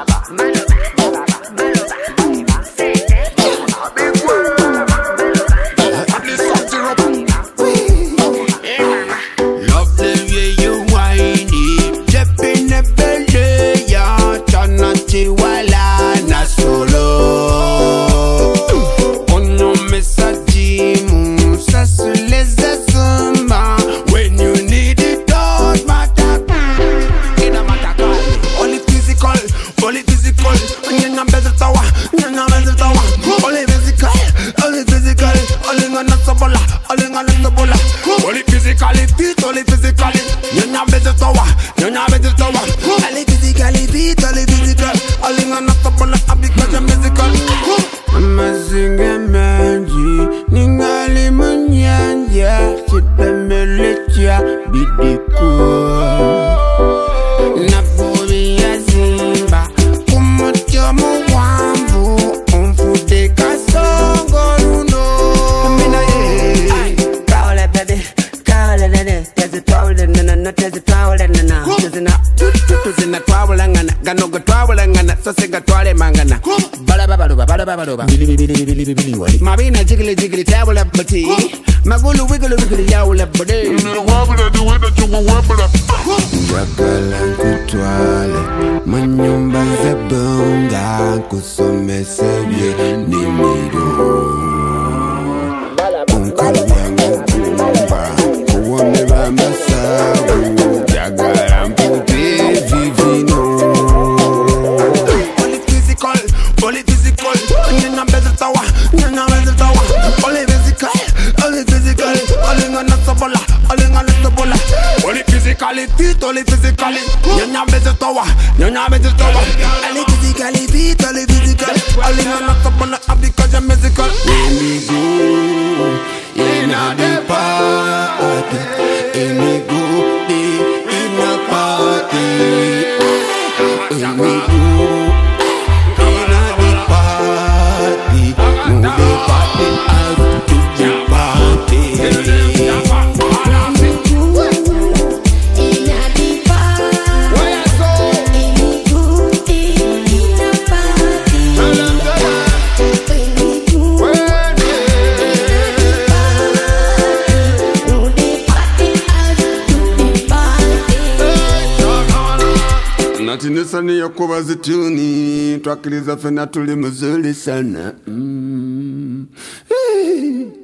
Mabina jiggly jiggly table up bati. Magulu wiggle wiggle yaw up bati. Jakala kutwale manyumba zebunga kusome sebye nimido. Unkanyanga kumba uwame bamba sabu jagala mpupi vivino. Only physical, nina better tower, nina better tower. Only physical, only ngana sabola, only ngana sabola. Only physicality, nina better tower, nina better tower. Only physicality, only ngana sabola, because I'm musical. When we go in the party, when we go in the party, when we go. Natinusani yakuba zituni twakiliza fena tuli muzuri sana.